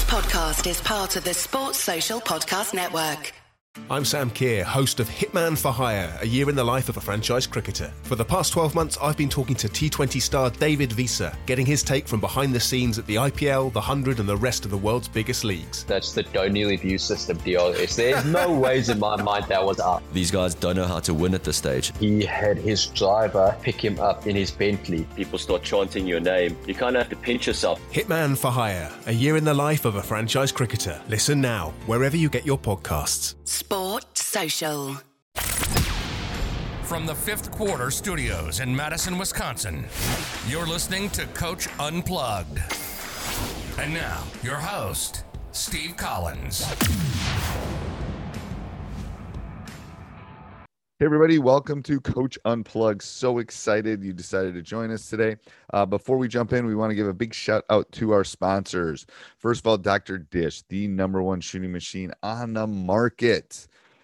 podcast is part of the Sports Social Podcast Network. I'm Sam Keir, host of Hitman for Hire, a year in the life of a franchise cricketer. For the past 12 months, I've been talking to T20 star David Visa, getting his take from behind the scenes at the IPL, the 100 and the rest of the world's biggest leagues. That's the O'Neil view system deal. There's no ways in my mind that was up. These guys don't know how to win at this stage. He had his driver pick him up in his Bentley. People start chanting your name. You kind of have to pinch yourself. Hitman for Hire, a year in the life of a franchise cricketer. Listen now, wherever you get your podcasts. Sport Social. From the Fifth Quarter Studios in Madison, Wisconsin, you're listening to Coach Unplugged. And now, your host, Steve Collins. Hey everybody, welcome to Coach Unplugged. So excited you decided to join us today. Before we jump in, we want to give a big shout out to our sponsors. First of all, Dr. Dish, the #1 shooting machine on the market.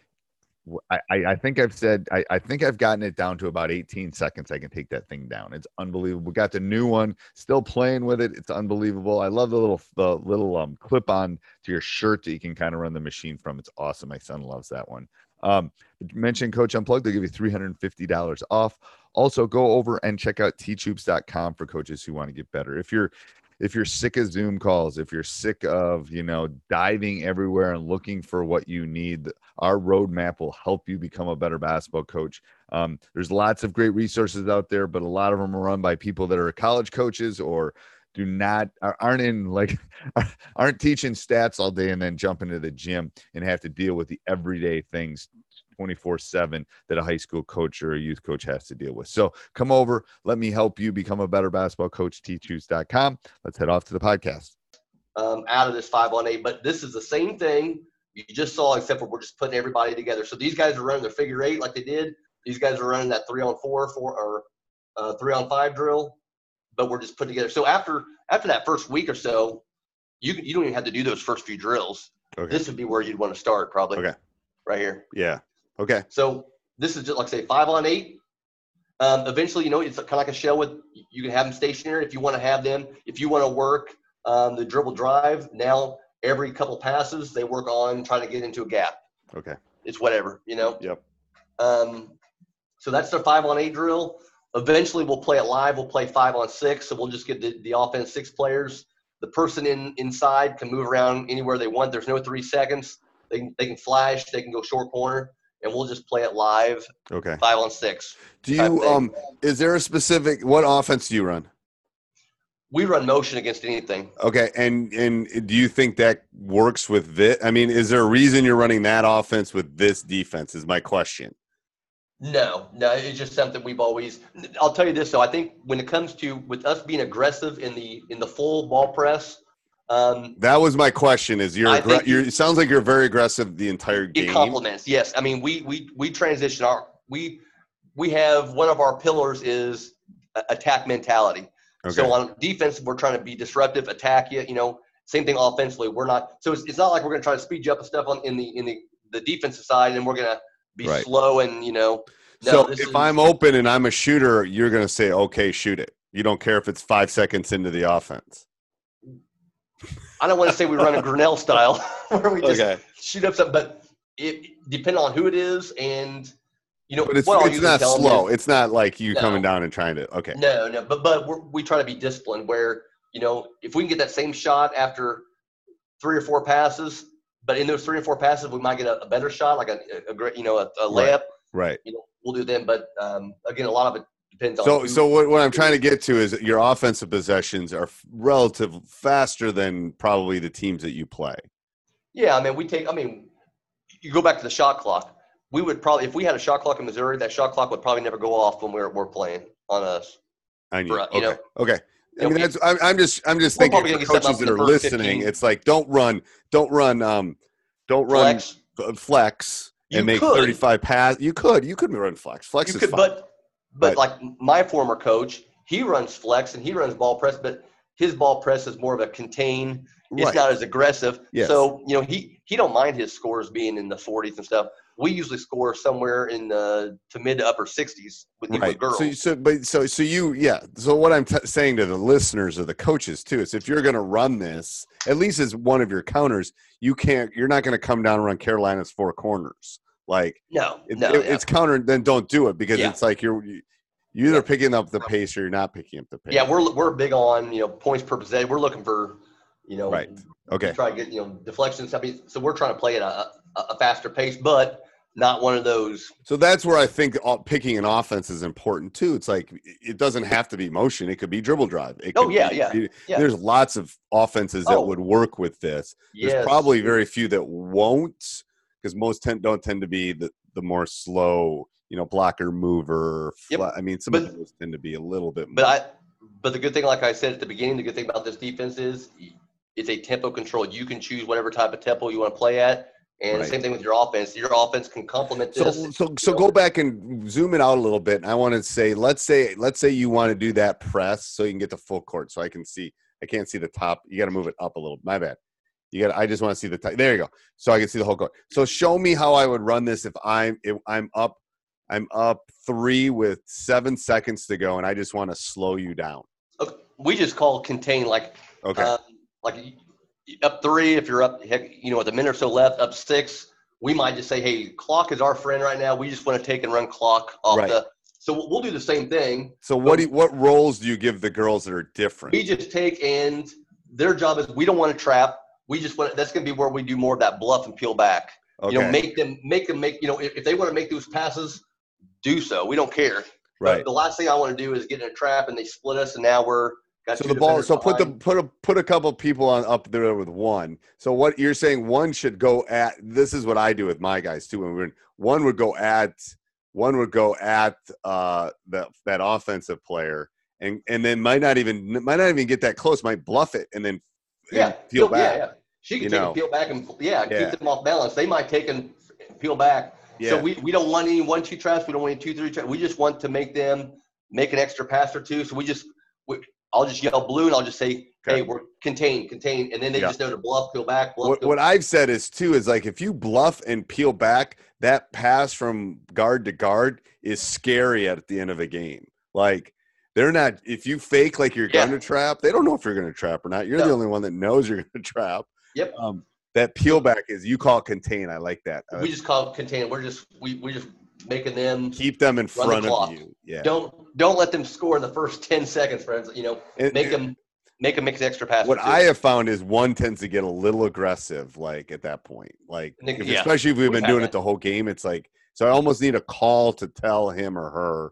I think I've said, I think I've gotten it down to about 18 seconds. I can take that thing down. It's unbelievable. We got the new one, still playing with it. It's unbelievable. I love the little clip on to your shirt that you can kind of run the machine from. It's awesome. My son loves that one. Mention Coach Unplugged. They'll give you $350 off. Also, go over and check out teachhoops.com for coaches who want to get better. If you're sick of Zoom calls, if you're sick of, diving everywhere and looking for what you need, our roadmap will help you become a better basketball coach. There's lots of great resources out there, but a lot of them are run by people that are college coaches or aren't teaching stats all day and then jump into the gym and have to deal with the everyday things 24/7 that a high school coach or a youth coach has to deal with. So come over, let me help you become a better basketball coach, teachhoops.com. Let's head off to the podcast. Out of this 5-on-8, but this is the same thing you just saw, except for we're just putting everybody together. So these guys are running their figure 8 like they did. These guys are running that 3-on-4 or 3-on-5 drill, but we're just putting together. So after that first week or so, you don't even have to do those first few drills. Okay. This would be where you'd want to start probably. Okay. Right here. Yeah. Okay. So this is just like, say, 5-on-8. Eventually, it's kind of like a shell with, you can have them stationary if you want to have them. If you want to work the dribble drive, now every couple passes, they work on trying to get into a gap. Okay. It's whatever, Yep. So that's the 5-on-8 drill. Eventually, we'll play it live. We'll play 5-on-6. So we'll just get the offense 6 players. The person inside can move around anywhere they want. There's no 3 seconds. They can flash. They can go short corner. And we'll just play it live. Okay. 5-on-6. Do you is there a specific, what offense do you run? We run motion against anything. Okay. And do you think that works with this? I mean, is there a reason you're running that offense with this defense is my question. No, it's just something we've always, I'll tell you this though, I think when it comes to with us being aggressive in the full ball press, that was my question. Is it sounds like you're very aggressive the entire game. It complements, yes. I mean, we transition we have one of our pillars is attack mentality. Okay. So on defense, we're trying to be disruptive, attack you. Same thing offensively. We're not. So it's not like we're going to try to speed you up and stuff in the defensive side, and we're going to be slow and So if I'm open and I'm a shooter, you're going to say, okay, shoot it. You don't care if it's 5 seconds into the offense. I don't want to say we run a Grinnell style where we just shoot up something, but it depending on who it is and But it's not slow. It's not like you coming down and trying to. Okay. No. But we try to be disciplined. Where if we can get that same shot after 3 or 4 passes, but in those 3 or 4 passes we might get a better shot, like a great a layup. Right. We'll do them. But again, a lot of it depends on. So what I'm trying to get to is your offensive possessions are relative faster than probably the teams that you play. Yeah, you go back to the shot clock. We would probably, if we had a shot clock in Missouri, that shot clock would probably never go off when we're playing on us. I knew. Okay. I mean, I'm just thinking for coaches that are listening, 15. It's like don't run flex and make 35 pass. You could run flex. Flex is fine. But like my former coach, he runs flex and he runs ball press, but his ball press is more of a contain. It's not as aggressive. Yes. So, he don't mind his scores being in the 40s and stuff. we usually score somewhere in the to mid to upper 60s with girls. So what I'm saying to the listeners or the coaches too is if you're going to run this, at least as one of your counters, you're not going to come down and run Carolina's four corners. Like it's counter, then don't do it because it's like you're either picking up the pace or you're not picking up the pace. Yeah, we're big on points per possession. We're looking for right. Okay. Try to get deflections. So we're trying to play at a faster pace, but not one of those. So that's where I think picking an offense is important too. It's like it doesn't have to be motion; it could be dribble drive. There's lots of offenses that would work with this. There's probably very few that won't, because most don't tend to be the more slow, blocker mover. I mean, some of those tend to be a little bit more. But the good thing, like I said at the beginning, the good thing about this defense is it's a tempo control. You can choose whatever type of tempo you want to play at. And the same thing with your offense. Your offense can complement this. So go back and zoom it out a little bit. And I want to say, let's say you want to do that press so you can get to full court. So I can't see the top. You got to move it up a little. My bad. I just want to see the top. There you go. So I can see the whole court. So show me how I would run this if I'm up 3 with 7 seconds to go, and I just want to slow you down. Okay. We just call contain like up 3, if you're up, with a minute or so left, up 6, we might just say, hey, clock is our friend right now. We just want to take and run clock off so we'll do the same thing. So what roles do you give the girls that are different? We just take, and their job is, we don't want to trap. We just want, that's going to be where we do more of that bluff and peel back. Okay. Make them if they want to make those passes, do so. We don't care. Right. But the last thing I want to do is get in a trap and they split us, and now we're got so the ball. So put a couple people up there with one. So what you're saying, one should go at. This is what I do with my guys too. When one would go at that offensive player, and then might not even get that close. Might bluff it and then peel back. Yeah. She can take and peel back and keep them off balance. They might take and peel back. Yeah. So we don't want any 1-2 traps. We don't want any 2-3 traps. We just want to make them make an extra pass or two. So I'll just yell blue, and I'll just say, hey, we're contain. And then they just know to bluff, peel back. What I've said is like if you bluff and peel back, that pass from guard to guard is scary at the end of a game. Like they're not – if you fake like you're going to trap, they don't know if you're going to trap or not. You're the only one that knows you're going to trap. Yep. That peel back is, you call it contain. I like that. We just call it contain. We're just making them keep them in front of you. Yeah. Don't let them score in the first 10 seconds, friends. Make them make an extra pass. What I have found is one tends to get a little aggressive, like at that point, especially if we've been doing it the whole game. It's like, so I almost need a call to tell him or her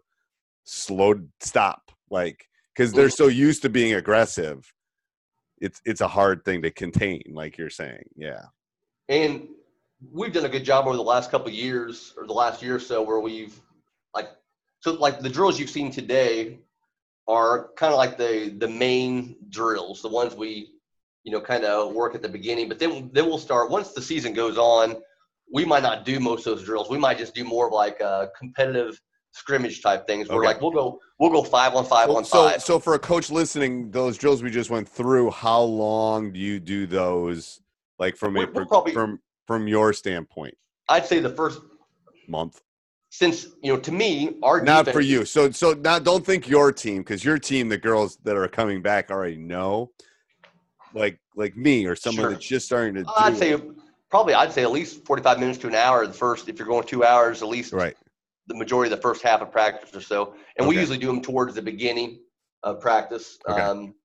stop, like, because they're so used to being aggressive. It's a hard thing to contain, like you're saying. Yeah. And we've done a good job over the last couple of years, or the last year or so, where we've like the drills you've seen today are kind of like the main drills, the ones we kind of work at the beginning. But then we'll start, once the season goes on, we might not do most of those drills. We might just do more of like competitive scrimmage type things where like we'll go 5-on-5 on 5. So for a coach listening, those drills we just went through, how long do you do those, like from your standpoint? I'd say the first month. Since to me, our not defense, for you. So now don't think your team, because your team, the girls that are coming back already know, like me or someone that's just starting to. I'd say at least 45 minutes to an hour. The first, if you're going 2 hours, at least the majority of the first half of practice or so. And we usually do them towards the beginning of practice. I'm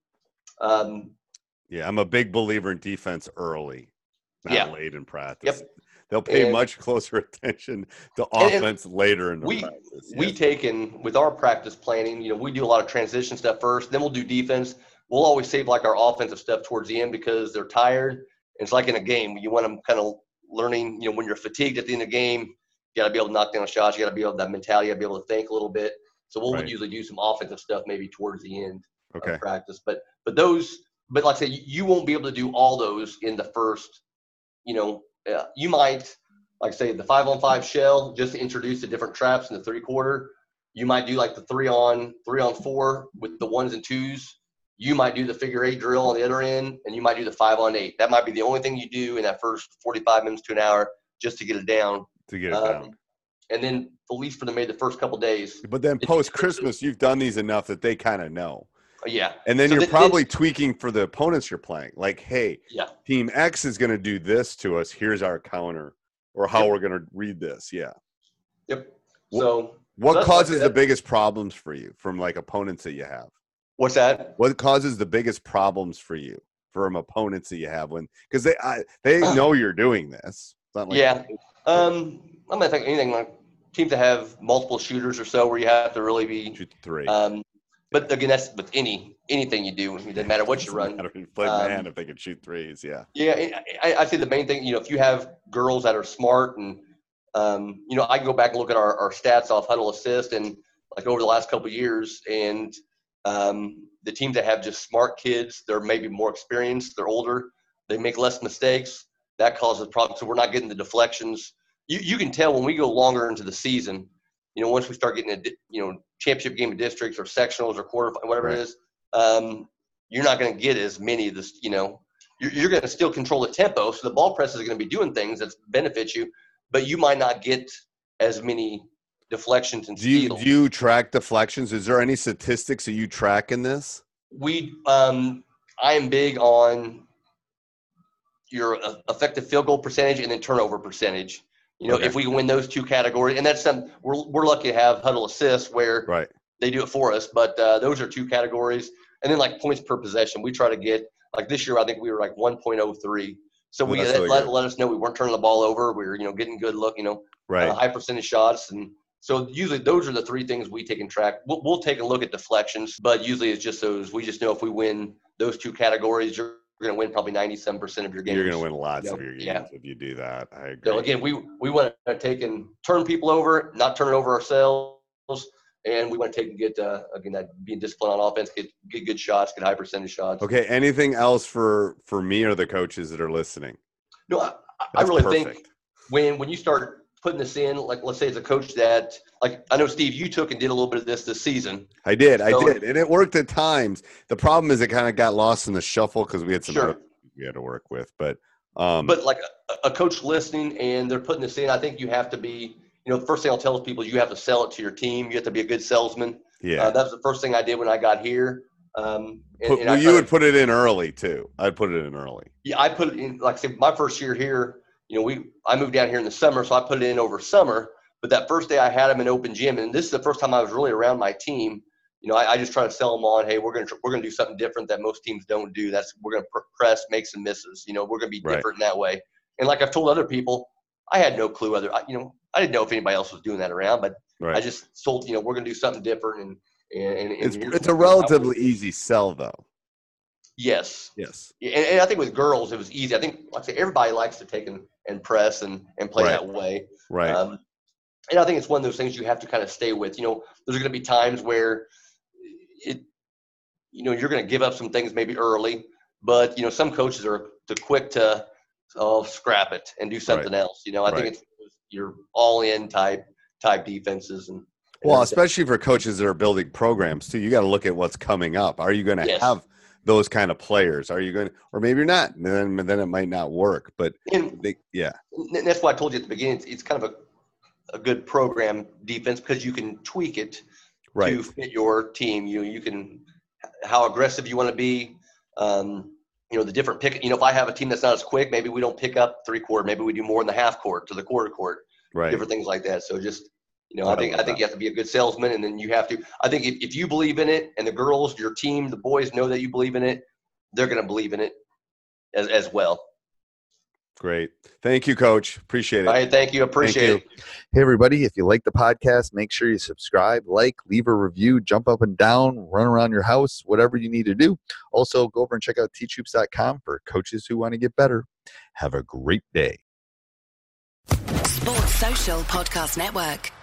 a big believer in defense early, not late in practice. Yep. They'll pay much closer attention to offense later in the practice. We take in with our practice planning, we do a lot of transition stuff first, then we'll do defense. We'll always save like our offensive stuff towards the end because they're tired. And it's like in a game, you want them kind of learning, when you're fatigued at the end of the game, you got to be able to knock down shots. You got to be able to have that mentality. You got to be able to think a little bit. So we'll usually do some offensive stuff maybe towards the end of practice. But like I said, you won't be able to do all those in the first, you might, like say, the 5-on-5 shell, just to introduce the different traps in the 3-quarter. You might do like the 3-on-4 with the 1s and 2s. You might do the figure 8 drill on the other end, and you might do the 5-on-8. That might be the only thing you do in that first 45 minutes to an hour just to get it down. to get it down. And then at least for maybe the first couple days. But then post-Christmas, you've done these enough that they kind of know. Yeah. And then you're probably tweaking for the opponents you're playing. Like, hey, Team X is going to do this to us. Here's our counter, or how we're going to read this. Yeah. Yep. So what causes the biggest problems for you from like opponents that you have? What's that? What causes the biggest problems for you from opponents that you have because they know you're doing this. It's not like I'm gonna think anything like teams that have multiple shooters or so where you have to really be shoot three. But again, that's with anything you do. It doesn't matter what you run. If you play man, if they can shoot threes, yeah. Yeah, I see the main thing. If you have girls that are smart and I can go back and look at our stats off Huddle Assist and like over the last couple of years, and the teams that have just smart kids, they're maybe more experienced, they're older, they make less mistakes. That causes problems. So we're not getting the deflections. You can tell when we go longer into the season. Once we start getting a championship game of districts or sectionals or quarter, whatever it is, you're not going to get as many of this. You're going to still control the tempo, so the ball presses are going to be doing things that benefit you, but you might not get as many deflections and steals. Do you track deflections? Is there any statistics that you track in this? I am big on your effective field goal percentage and then turnover percentage. If we can win those two categories, and that's something we're lucky to have Huddle Assist where they do it for us. But those are two categories, and then like points per possession, we try to get like this year. I think we were like 1.03. So we let us know we weren't turning the ball over. We were getting good look, high percentage shots, and so usually those are the three things we take in track. We'll take a look at deflections, but usually it's just those. We just know if we win those two categories, you're going to win probably 97% of your games. You're going to win lots of your games if you do that. I agree. So again, we want to take and turn people over, not turn it over ourselves, and we want to take and get that being disciplined on offense, get good shots, get high percentage shots. Okay. Anything else for me or the coaches that are listening? No, I really think when you start putting this in, like let's say it's a coach that, like I know Steve, you took and did a little bit of this thing. I did, and it worked at times. The problem is it kind of got lost in the shuffle because we had some we had to work with. But like a coach listening and they're putting this in, I think you have to be. The first thing I'll tell people is you have to sell it to your team. You have to be a good salesman. Yeah, that was the first thing I did when I got here. You would put it in early too. I'd put it in early. Yeah, I put it in. Like I said, my first year here. I moved down here in the summer, so I put it in over summer. But that first day I had them in open gym, and this is the first time I was really around my team. I just try to sell them on, hey, we're gonna do something different that most teams don't do. We're gonna press, make some misses. We're gonna be different in that way. And like I've told other people, I had no clue I didn't know if anybody else was doing that around, but I just sold. We're gonna do something different, and it's a relatively easy sell though. Yes. And I think with girls, it was easy. I think, like I say, everybody likes to take and press and play that way. Right. And I think it's one of those things you have to kind of stay with. There's going to be times where you're going to give up some things maybe early, but, some coaches are quick to scrap it and do something else. I think it's your all-in type defenses. And especially for coaches that are building programs, too, you got to look at what's coming up. Are you going to have those kind of players? Are you going to, or maybe you're not, and then it might not work, but and that's why I told you at the beginning, it's kind of a good program defense because you can tweak it to fit your team. You can, how aggressive you want to be, the different pick, if I have a team that's not as quick, maybe we don't pick up 3/4, maybe we do more in the half court to the quarter court, different things like that. So just, I think you have to be a good salesman, and then you have to. I think if you believe in it, and the girls, your team, the boys know that you believe in it, they're going to believe in it as well. Great, thank you, Coach. Appreciate it. All right, thank you. Appreciate it. Hey, everybody! If you like the podcast, make sure you subscribe, leave a review, jump up and down, run around your house, whatever you need to do. Also, go over and check out teachhoops.com for coaches who want to get better. Have a great day. Sports Social Podcast Network.